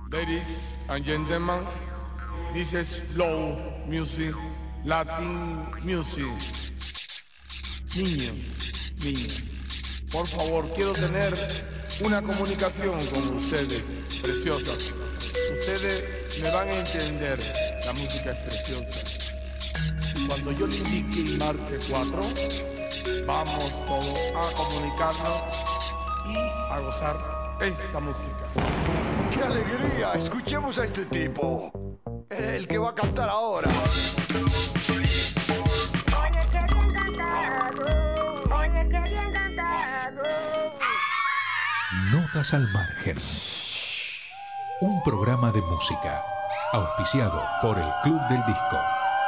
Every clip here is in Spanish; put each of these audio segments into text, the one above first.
Ladies and gentlemen, this is slow music, Latin music. Niños, por favor, quiero tener una comunicación con ustedes, preciosas. Ustedes me van a entender, la música es preciosa. Y cuando yo le indique y marque 4, vamos todos a comunicarnos y a gozar esta música. ¡Qué alegría! Escuchemos a este tipo. El que va a cantar ahora. Oye, qué bien cantado. Oye, qué bien cantado. Notas al margen. Un programa de música auspiciado por el Club del Disco.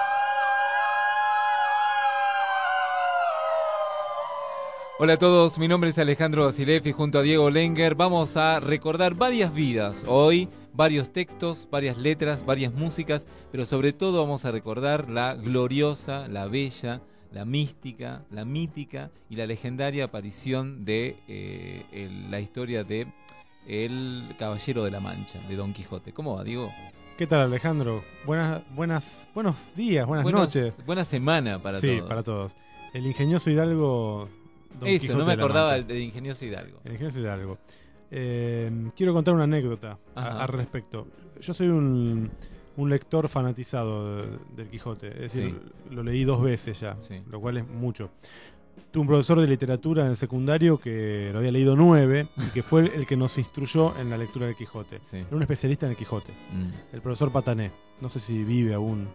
Hola a todos, mi nombre es Alejandro Basilev y junto a Diego Lenger vamos a recordar varias vidas. Hoy, varios textos, varias letras, varias músicas, pero sobre todo vamos a recordar la gloriosa, la bella, la mística, la mítica y la legendaria aparición de la historia de El Caballero de la Mancha, de Don Quijote. ¿Cómo va, Diego? ¿Qué tal, Alejandro? Buenos días, buenas noches. Buena semana para todos. Sí, para todos. El ingenioso Hidalgo... Don Eso, Quijote no me de la acordaba Mancha. del ingenioso Hidalgo. El ingenioso Hidalgo. Quiero contar una anécdota al respecto. Yo soy un lector fanatizado del Quijote. Es decir, lo leí 2 veces ya, lo cual es mucho. Tuve un profesor de literatura en el secundario que lo había leído 9 y que fue el que nos instruyó en la lectura del Quijote. Era un especialista en el Quijote. El profesor Patané. No sé si vive aún.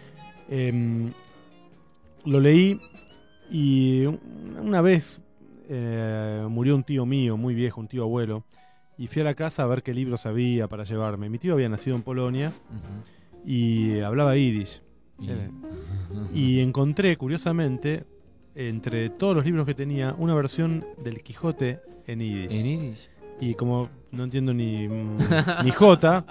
Lo leí y una vez murió un tío mío, muy viejo, un tío abuelo, y fui a la casa a ver qué libros había para llevarme. Mi tío había nacido en Polonia y hablaba yiddish. Y encontré, curiosamente, entre todos los libros que tenía, una versión del Quijote en yiddish. ¿En yiddish? Y como no entiendo ni jota,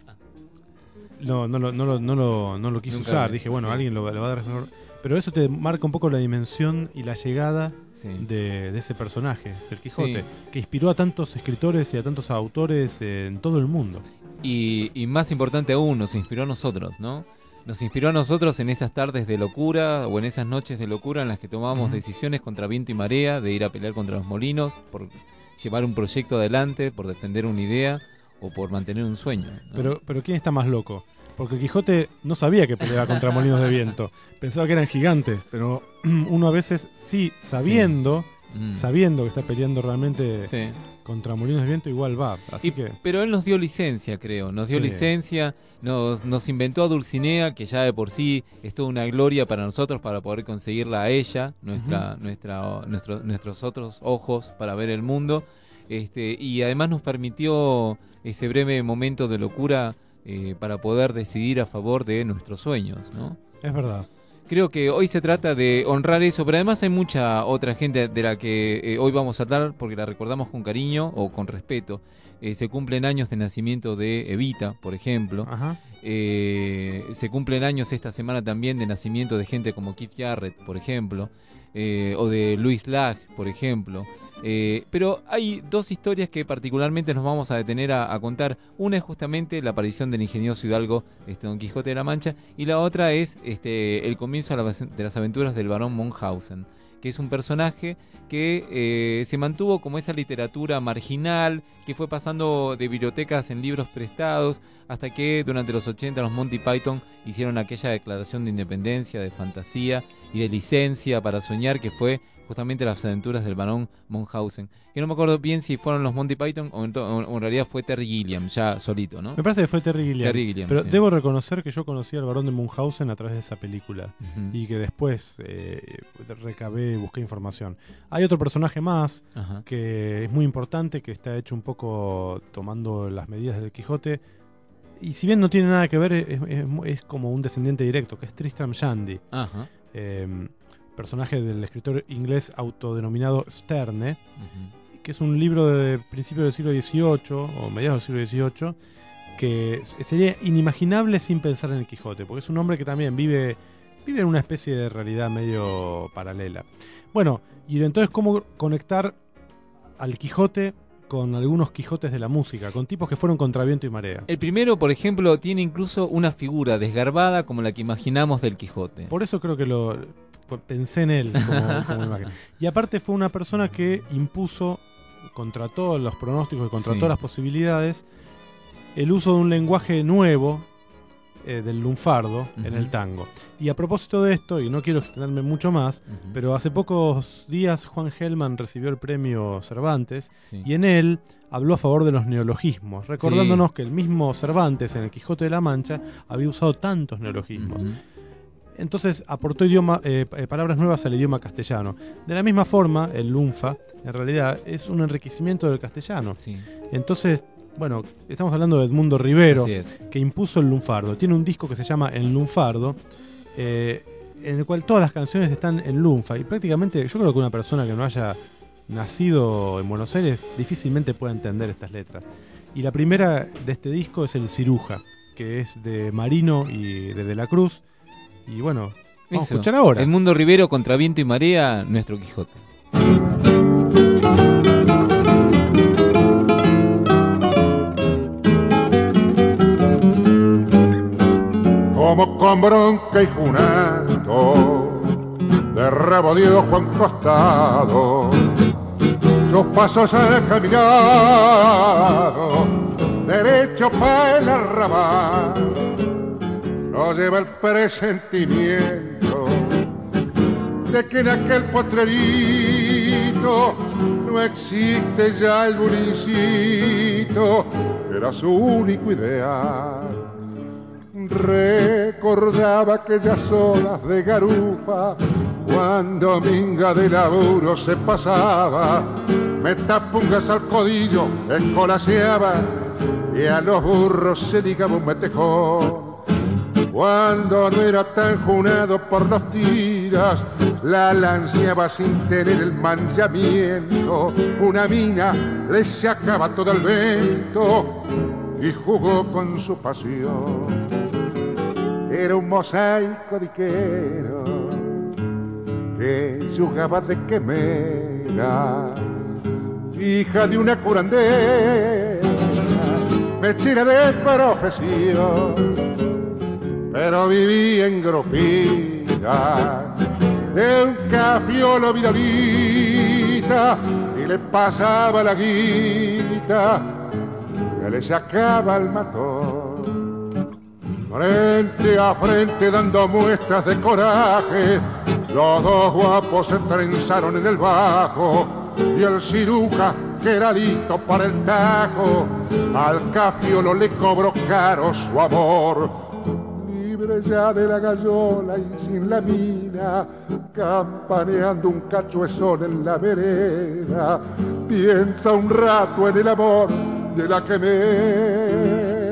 no lo quise usar. Dije, bueno, alguien lo va a dar mejor. Pero eso te marca un poco la dimensión y la llegada de ese personaje, del Quijote, que inspiró a tantos escritores y a tantos autores en todo el mundo. Y más importante aún, nos inspiró a nosotros, ¿no? Nos inspiró a nosotros en esas tardes de locura o en esas noches de locura en las que tomamos decisiones contra viento y marea, de ir a pelear contra los molinos, por llevar un proyecto adelante, por defender una idea o por mantener un sueño, ¿no? Pero ¿quién está más loco? Porque el Quijote no sabía que peleaba contra molinos de viento. Pensaba que eran gigantes, pero uno a veces sabiendo que está peleando realmente contra molinos de viento, igual va. Pero él nos dio licencia, creo. Nos dio licencia, nos inventó a Dulcinea, que ya de por sí es toda una gloria para nosotros, para poder conseguirla a ella, nuestros otros ojos para ver el mundo. Y además nos permitió ese breve momento de locura para poder decidir a favor de nuestros sueños, ¿no? Es verdad. Creo que hoy se trata de honrar eso, pero además hay mucha otra gente de la que hoy vamos a hablar porque la recordamos con cariño o con respeto. Se cumplen años de nacimiento de Evita, por ejemplo. Se cumplen años esta semana también de nacimiento de gente como Keith Jarrett, por ejemplo, o de Louis Lag, por ejemplo. Pero hay 2 historias que particularmente nos vamos a detener a contar. Una es justamente la aparición del ingenioso Hidalgo, Don Quijote de la Mancha, y la otra es el comienzo de las aventuras del barón Munchausen, que es un personaje que se mantuvo como esa literatura marginal, que fue pasando de bibliotecas en libros prestados, hasta que durante los 80 los Monty Python hicieron aquella declaración de independencia, de fantasía y de licencia para soñar, que fue justamente las aventuras del barón Munchausen, que no me acuerdo bien si fueron los Monty Python o en realidad fue Terry Gilliam, ya solito, ¿no? Me parece que fue Terry Gilliam. Pero debo reconocer que yo conocí al barón de Munchausen a través de esa película y que después busqué información. Hay otro personaje más que es muy importante, que está hecho un poco tomando las medidas del Quijote, y si bien no tiene nada que ver, es como un descendiente directo, que es Tristram Shandy. Personaje del escritor inglés autodenominado Sterne, que es un libro de principios del siglo XVIII o mediados del siglo XVIII, que sería inimaginable sin pensar en el Quijote, porque es un hombre que también vive en una especie de realidad medio paralela. Bueno, y entonces cómo conectar al Quijote con algunos Quijotes de la música, con tipos que fueron contra viento y marea. El primero, por ejemplo, tiene incluso una figura desgarbada como la que imaginamos del Quijote. Por eso creo que pensé en él como imagen. Y aparte fue una persona que impuso, contra todos los pronósticos y contra todas las posibilidades, el uso de un lenguaje nuevo, del lunfardo, en el tango. Y a propósito de esto, y no quiero extenderme mucho más, pero hace pocos días Juan Gelman recibió el premio Cervantes, y en él habló a favor de los neologismos, recordándonos que el mismo Cervantes en el Quijote de la Mancha había usado tantos neologismos. Entonces aportó palabras nuevas al idioma castellano. De la misma forma, el lunfa, en realidad, es un enriquecimiento del castellano. Entonces, bueno, estamos hablando de Edmundo Rivero, que impuso el lunfardo. Tiene un disco que se llama El Lunfardo, en el cual todas las canciones están en lunfa. Y prácticamente, yo creo que una persona que no haya nacido en Buenos Aires difícilmente puede entender estas letras. Y la primera de este disco es El Ciruja, que es de Marino y de la Cruz. Y bueno, vamos a escuchar ahora. Edmundo Rivero, contra viento y marea, nuestro Quijote. Como con bronca y junando, de rabo dio Juan costado, sus pasos han caminado, derecho para el arrabal, lo lleva el presentimiento de que en aquel potrerito no existe ya el bulincito, que era su único ideal. Recordaba aquellas horas de garufa, cuando minga de laburo se pasaba, metapungas al codillo, escolaseaba y a los burros se ligaba un metejón. Cuando no era tan junado por los tiras, la lanceaba sin tener el manchamiento. Una mina le sacaba todo el vento y jugó con su pasión. Era un mosaico diquero que jugaba de quemera, hija de una curandera, mechera de profesión, pero vivía en Gropina de un cafiolo vidalita y le pasaba la guita que le sacaba el matón. Frente a frente dando muestras de coraje, los dos guapos se trenzaron en el bajo y el ciruja, que era listo para el tajo, al cafiolo le cobró caro su amor. Libre ya de la gallola y sin la mina, campaneando un cachuezón en la vereda, piensa un rato en el amor de la que me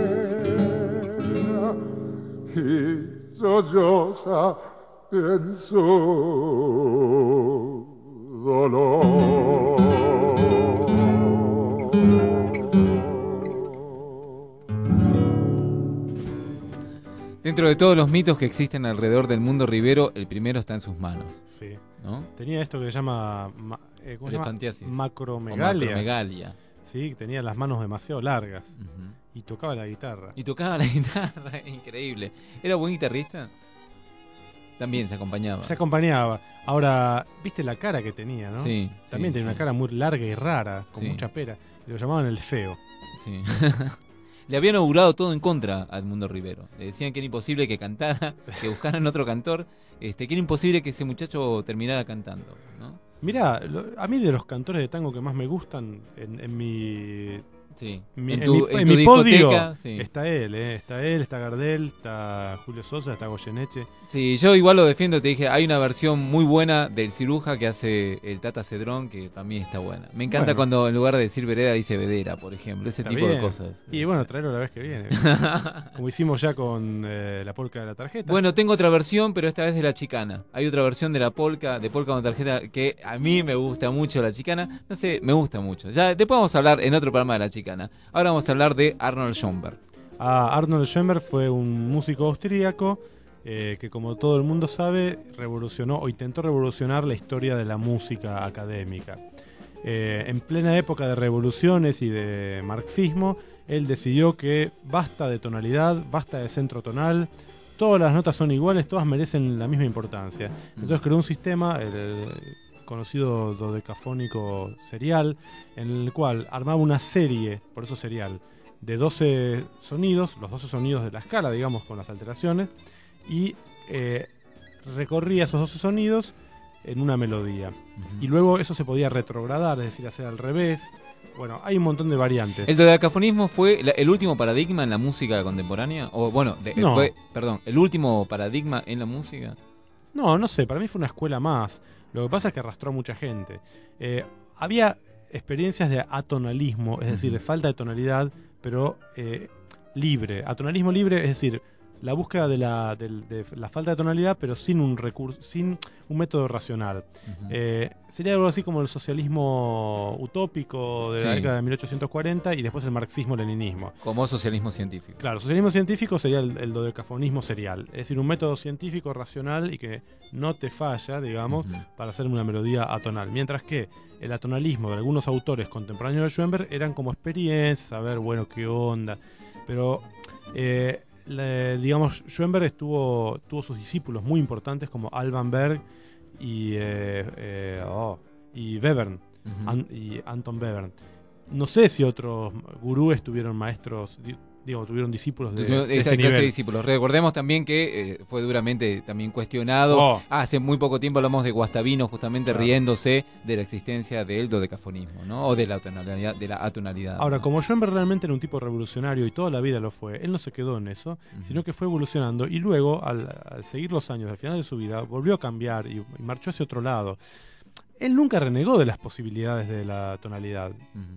y solloza en su dolor. Dentro de todos los mitos que existen alrededor del mundo Rivero, el primero está en sus manos. Sí. ¿No? Tenía esto que se llama macromegalia. Sí, tenía las manos demasiado largas. Y tocaba la guitarra. Increíble. ¿Era buen guitarrista? También se acompañaba. Ahora, ¿viste la cara que tenía, no? Sí. También tenía una cara muy larga y rara, con mucha pera. Lo llamaban el feo. Sí. Le habían augurado todo en contra a Edmundo Rivero. Le decían que era imposible que cantara, que buscaran otro cantor, que era imposible que ese muchacho terminara cantando, ¿no? Mirá, a mí de los cantores de tango que más me gustan, en mi... Sí. En mi podio está él, está Gardel, está Julio Sosa, está Goyeneche. Sí, yo igual lo defiendo, te dije, hay una versión muy buena del Ciruja que hace el Tata Cedrón, que también está buena. Me encanta cuando en lugar de decir vereda dice vedera, por ejemplo, ese tipo de cosas. Y bueno, traerlo la vez que viene. Como hicimos ya con la polca de la tarjeta. Bueno, tengo otra versión, pero esta vez de la chicana. Hay otra versión de la polca, de polca con tarjeta, que a mí me gusta mucho la chicana. No sé, me gusta mucho. Ya después vamos a hablar en otro programa de la chicana. Ahora vamos a hablar de Arnold Schoenberg. Arnold Schoenberg fue un músico austríaco que, como todo el mundo sabe, revolucionó o intentó revolucionar la historia de la música académica. En plena época de revoluciones y de marxismo, él decidió que basta de tonalidad, basta de centro tonal, todas las notas son iguales, todas merecen la misma importancia. Entonces creó un sistema, el conocido dodecafónico serial, en el cual armaba una serie, por eso serial, de 12 sonidos, los 12 sonidos de la escala, digamos, con las alteraciones, y recorría esos 12 sonidos en una melodía. Y luego eso se podía retrogradar, es decir, hacer al revés. Bueno, hay un montón de variantes. ¿El dodecafonismo fue el último paradigma en la música contemporánea? O bueno, no. ¿el último paradigma en la música? No sé, para mí fue una escuela más. Lo que pasa es que arrastró a mucha gente. Había experiencias de atonalismo, es decir, de falta de tonalidad, pero libre. Atonalismo libre, es decir, la búsqueda de la falta de tonalidad, pero sin un recurso, sin un método racional. Sería algo así como el socialismo utópico de la década de 1840 y después el marxismo-leninismo. Como socialismo científico. Claro, socialismo científico sería el dodecafonismo serial. Es decir, un método científico racional y que no te falla, digamos, para hacer una melodía atonal. Mientras que el atonalismo de algunos autores contemporáneos de Schoenberg eran como experiencias, a ver, bueno, qué onda. Pero digamos, Schoenberg tuvo sus discípulos muy importantes como Alban Berg y Webern, y Anton Webern. No sé si otros gurúes tuvieron maestros, tuvieron discípulos de este nivel. De discípulos. Recordemos también que fue duramente también cuestionado. Hace muy poco tiempo hablamos de Guastavino justamente riéndose de la existencia del dodecafonismo, ¿no? O de la atonalidad. Ahora, ¿no? como Schoenberg realmente era un tipo revolucionario y toda la vida lo fue, él no se quedó en eso, sino que fue evolucionando y luego, al seguir los años, al final de su vida, volvió a cambiar y marchó hacia otro lado. Él nunca renegó de las posibilidades de la tonalidad.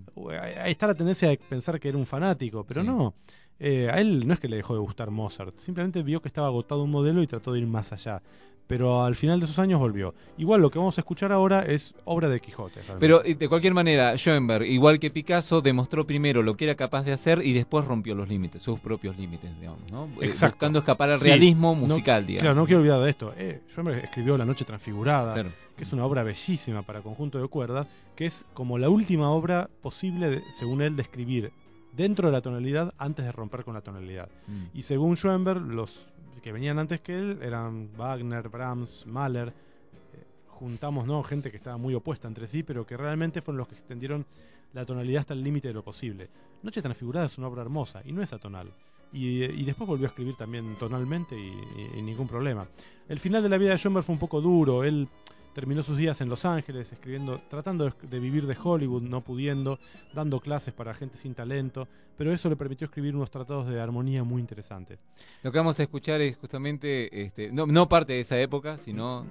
Ahí está la tendencia de pensar que era un fanático, pero no. A él no es que le dejó de gustar Mozart, simplemente vio que estaba agotado un modelo y trató de ir más allá. Pero al final de esos años volvió. Igual lo que vamos a escuchar ahora es obra de Quijote. Realmente. Pero de cualquier manera, Schoenberg, igual que Picasso, demostró primero lo que era capaz de hacer y después rompió los límites, sus propios límites, digamos, ¿no? Buscando escapar al realismo musical, digamos. Claro, no quiero olvidar de esto. Schoenberg escribió La Noche Transfigurada, que es una obra bellísima para conjunto de cuerdas, que es como la última obra posible, según él, de escribir dentro de la tonalidad antes de romper con la tonalidad. Y según Schoenberg, los que venían antes que él eran Wagner, Brahms, Mahler. Juntamos gente que estaba muy opuesta entre sí, pero que realmente fueron los que extendieron la tonalidad hasta el límite de lo posible. Noche Transfigurada es una obra hermosa y no es atonal. Y después volvió a escribir también tonalmente y ningún problema. El final de la vida de Schoenberg fue un poco duro. Él terminó sus días en Los Ángeles escribiendo, tratando de vivir de Hollywood, no pudiendo, dando clases para gente sin talento, pero eso le permitió escribir unos tratados de armonía muy interesantes. Lo que vamos a escuchar es justamente, no parte de esa época, sino...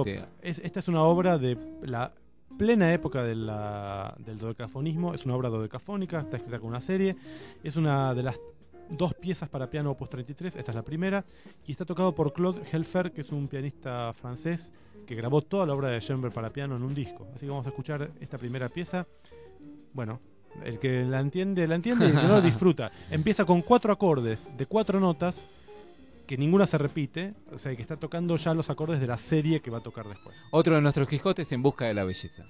Esta es una obra de la plena época del dodecafonismo, es una obra dodecafónica, está escrita con una serie, es una de las 2 piezas para piano opus 33, esta es la primera, y está tocado por Claude Helfer, que es un pianista francés que grabó toda la obra de Schoenberg para piano en un disco. Así que vamos a escuchar esta primera pieza. Bueno, el que la entiende y el que no lo disfruta. Empieza con 4 acordes de 4 notas, que ninguna se repite, o sea que está tocando ya los acordes de la serie que va a tocar después. Otro de nuestros Quijotes en busca de la belleza.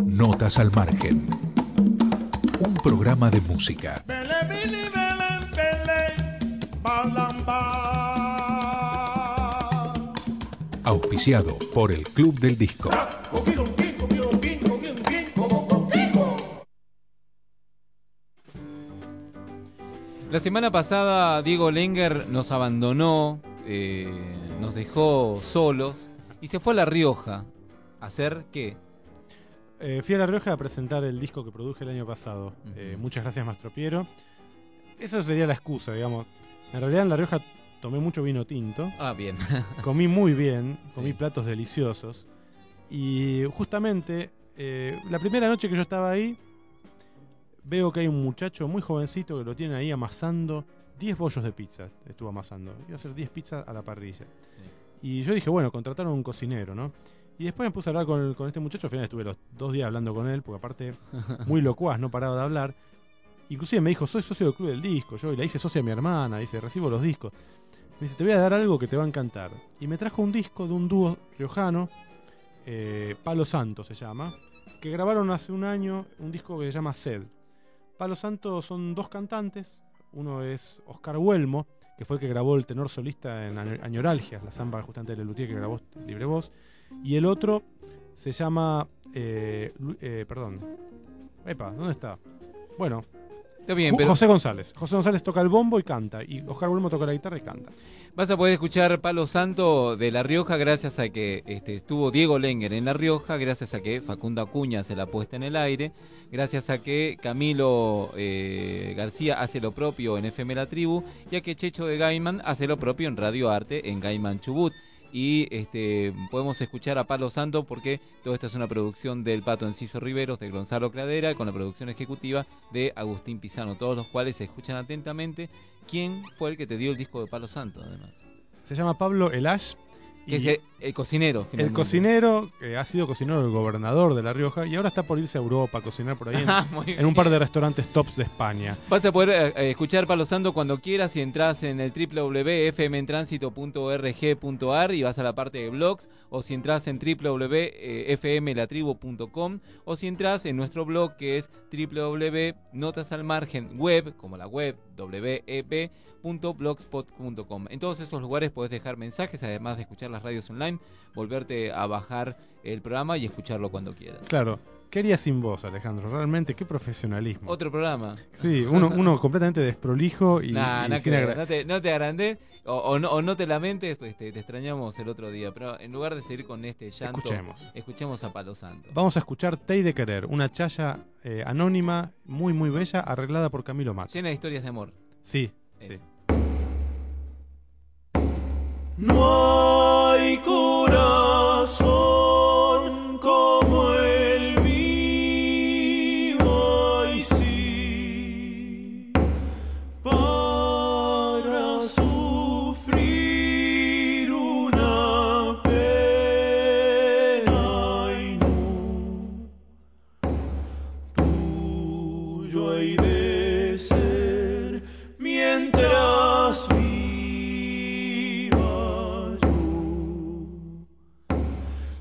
Notas al margen. Un programa de música. Auspiciado por el Club del Disco. La semana pasada Diego Lenger nos abandonó, nos dejó solos y se fue a La Rioja. ¿A hacer qué? Fui a La Rioja a presentar el disco que produje el año pasado. Muchas gracias, Mastro Piero. Eso sería la excusa, digamos. En realidad en La Rioja tomé mucho vino tinto. Ah, bien. Comí muy bien, comí Sí. platos deliciosos. Y justamente, la primera noche que yo estaba ahí, veo que hay un muchacho muy jovencito que lo tiene ahí amasando 10 bollos de pizza. Estuvo amasando. Iba a hacer 10 pizzas a la parrilla. Sí. Y yo dije, bueno, contrataron a un cocinero, ¿no? Y después me puse a hablar con este muchacho. Al final estuve los 2 días hablando con él, porque aparte, muy locuaz, no paraba de hablar. Inclusive me dijo, soy socio del Club del Disco. Yo la hice socia a mi hermana, dice, recibo los discos. Me dice, te voy a dar algo que te va a encantar. Y me trajo un disco de un dúo riojano, Palo Santo se llama, que grabaron hace un año un disco que se llama Sed. Palo Santo son 2 cantantes. Uno es Oscar Huelmo, que fue el que grabó el tenor solista en Añoralgias, la samba justamente de Lelutier que grabó Libre Voz. Y el otro se llama... perdón. Epa, ¿dónde está? Bueno, Está bien, pero José González. José González toca el bombo y canta. Y Oscar Huelmo toca la guitarra y canta. vas a poder escuchar Palo Santo de La Rioja gracias a que estuvo Diego Lenger en La Rioja, gracias a que Facundo Acuña hace la puesta en el aire, gracias a que Camilo García hace lo propio en FM La Tribu y a que Checho de Gaiman hace lo propio en Radio Arte en Gaiman Chubut. Y podemos escuchar a Palo Santo porque todo esto es una producción del Pato Enciso Riveros, de Gonzalo Cladera, con la producción ejecutiva de Agustín Pisano, todos los cuales se escuchan atentamente. ¿Quién fue el que te dio el disco de Palo Santo, además? Se llama Pablo Elash. Que es el cocinero, El finalmente. cocinero, ha sido cocinero del gobernador de La Rioja y ahora está por irse a Europa a cocinar por ahí en un par de restaurantes tops de España. Vas a poder escuchar Palo Santo cuando quieras si entras en el www.fmtransito.org.ar y vas a la parte de blogs, o si entras en www.fmlatribu.com, o si entras en nuestro blog que es www.notasalmargenweb, como la web, web.blogspot.com. En todos esos lugares podés dejar mensajes, además de escuchar las radios online, volverte a bajar el programa y escucharlo cuando quieras. Claro. ¿Qué haría sin vos, Alejandro? Realmente, qué profesionalismo. Otro programa. Sí, uno completamente desprolijo y, Nah, y no, sin no te agrandes o no te lamentes, pues te extrañamos el otro día. Pero en lugar de seguir con este llanto, escuchemos a Palo Santo. Vamos a escuchar Tey de Querer, una chaya anónima, muy muy bella, arreglada por Camilo Macho. Llena de historias de amor. Sí, Eso. sí. No hay corazón como el mío, y sí, para sufrir una pena y no, tuyo hay de ser mientras viva yo.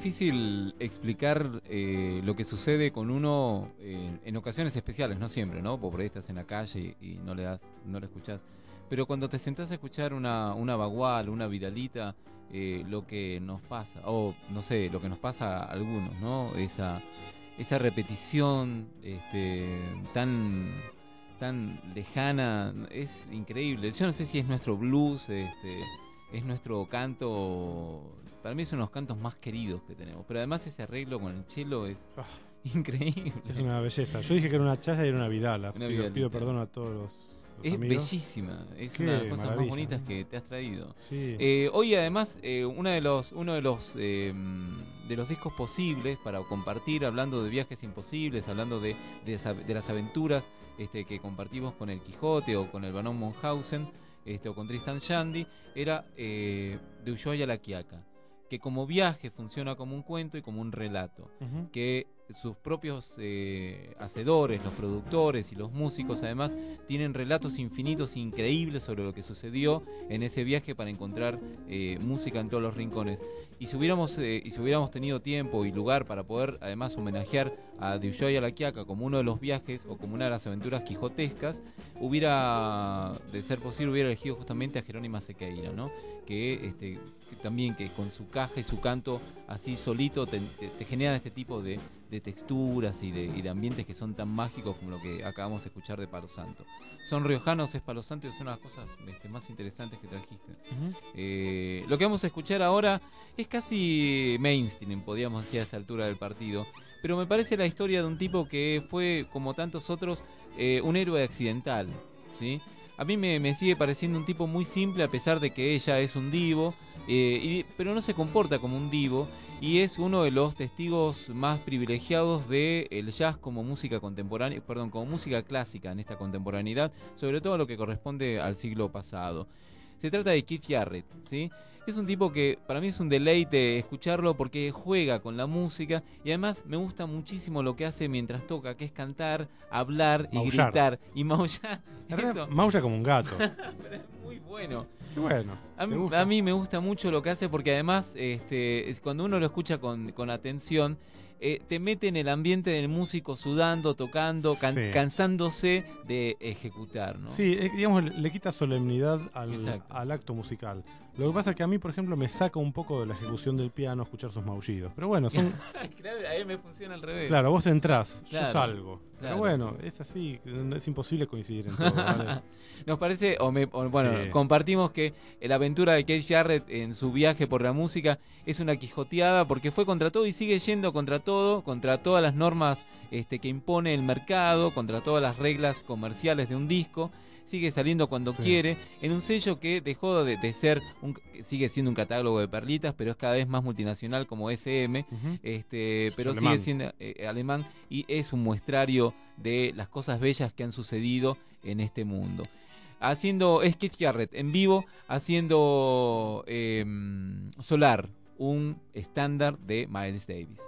difícil explicar lo que sucede con uno en ocasiones especiales, no siempre, ¿no? Porque por ahí estás en la calle y no le escuchás. Pero cuando te sentás a escuchar una Bagual, una Vidalita, lo que nos pasa, o no sé, lo que nos pasa a algunos, ¿no? Esa repetición tan lejana, es increíble. Yo no sé si es nuestro blues, es nuestro canto, para mí es uno de los cantos más queridos que tenemos, pero además ese arreglo con el cello es increíble. Es una belleza. Yo dije que era una chaya y era una vidala. Pido perdón a todos los es amigos. Bellísima, es una de las cosas más bonitas que te has traído. Sí. Hoy además uno de los discos posibles para compartir, hablando de viajes imposibles, hablando de las aventuras que compartimos con el Quijote o con el Barón Munchausen, o con Tristan Shandy, era de Ushuaia a La Quiaca, que como viaje funciona como un cuento y como un relato, que sus propios hacedores, los productores y los músicos además tienen relatos infinitos e increíbles sobre lo que sucedió en ese viaje para encontrar música en todos los rincones. Y si hubiéramos tenido tiempo y lugar para poder además homenajear a De Ushuaia a La Quiaca como uno de los viajes o como una de las aventuras quijotescas, de ser posible, hubiera elegido justamente a Jerónima Sequeira, ¿no? Que también que con su caja y su canto así solito te generan este tipo de texturas y de ambientes que son tan mágicos como lo que acabamos de escuchar de Palo Santo. Son riojanos, es Palo Santo y es una de las cosas más interesantes que trajiste. Lo que vamos a escuchar ahora es casi mainstream, podríamos decir, a esta altura del partido, pero me parece la historia de un tipo que fue, como tantos otros, un héroe accidental, ¿sí? A mí me sigue pareciendo un tipo muy simple, a pesar de que ella es un divo, pero no se comporta como un divo, y es uno de los testigos más privilegiados del jazz como música contemporánea, como música clásica en esta contemporaneidad, sobre todo lo que corresponde al siglo pasado. Se trata de Keith Jarrett, ¿sí? Es un tipo que para mí es un deleite escucharlo porque juega con la música y además me gusta muchísimo lo que hace mientras toca, que es cantar, hablar y gritar y maullar. Maulla como un gato. Pero es muy bueno. Qué bueno. A mí me gusta mucho lo que hace porque además cuando uno lo escucha con atención, te mete en el ambiente del músico sudando, tocando, cansándose de ejecutar, ¿no? Sí, digamos, le quita solemnidad al acto musical. Lo que pasa es que a mí, por ejemplo, me saca un poco de la ejecución del piano escuchar sus maullidos. Pero bueno, son... Claro, a mí me funciona al revés. Claro, vos entrás, yo Claro. salgo. Pero bueno, es así, es imposible coincidir en todo, ¿vale? Nos parece, Sí. compartimos que la aventura de Keith Jarrett en su viaje por la música es una quijoteada porque fue contra todo y sigue yendo contra todo, contra todas las normas que impone el mercado, contra todas las reglas comerciales de un disco. Sigue saliendo cuando quiere, en un sello que dejó de ser, sigue siendo un catálogo de perlitas, pero es cada vez más multinacional como SM, pero sigue siendo alemán y es un muestrario de las cosas bellas que han sucedido en este mundo. Es Keith Jarrett en vivo haciendo Solar, un estándar de Miles Davis.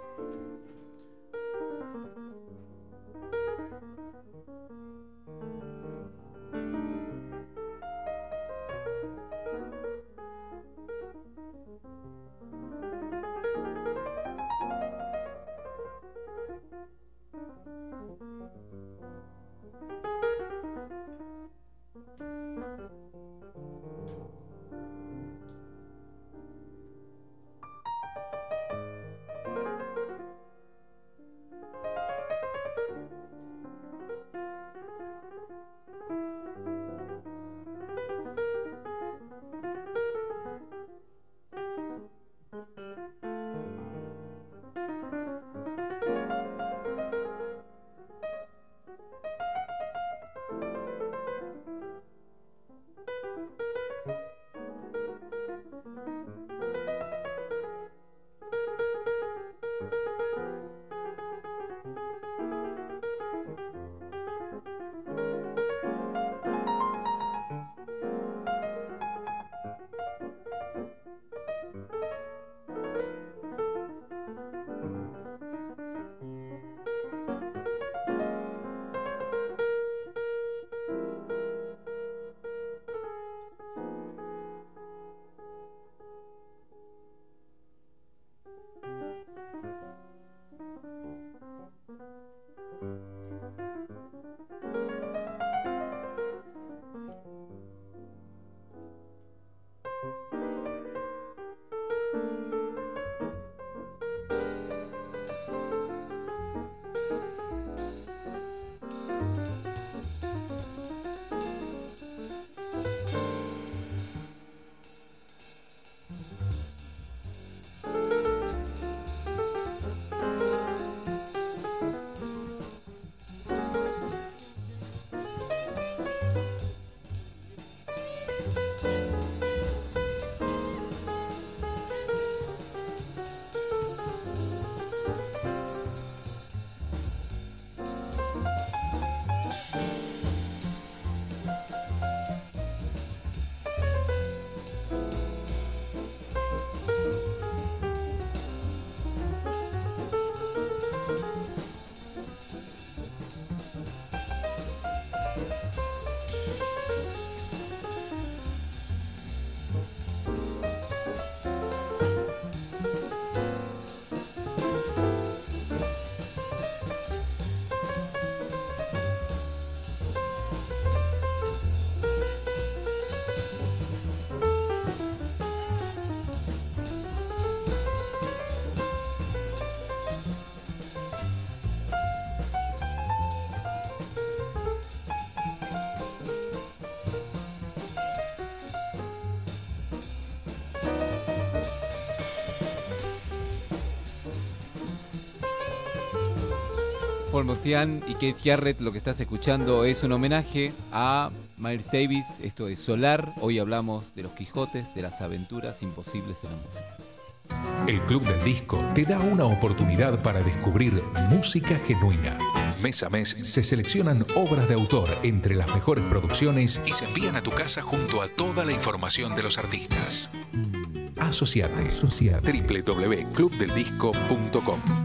Paul Motian y Keith Jarrett, lo que estás escuchando es un homenaje a Miles Davis. Esto es Solar. Hoy hablamos de los Quijotes, de las aventuras imposibles en la música. El Club del Disco te da una oportunidad para descubrir música genuina. Mes a mes se seleccionan obras de autor entre las mejores producciones y se envían a tu casa junto a toda la información de los artistas. Asociate. www.clubdeldisco.com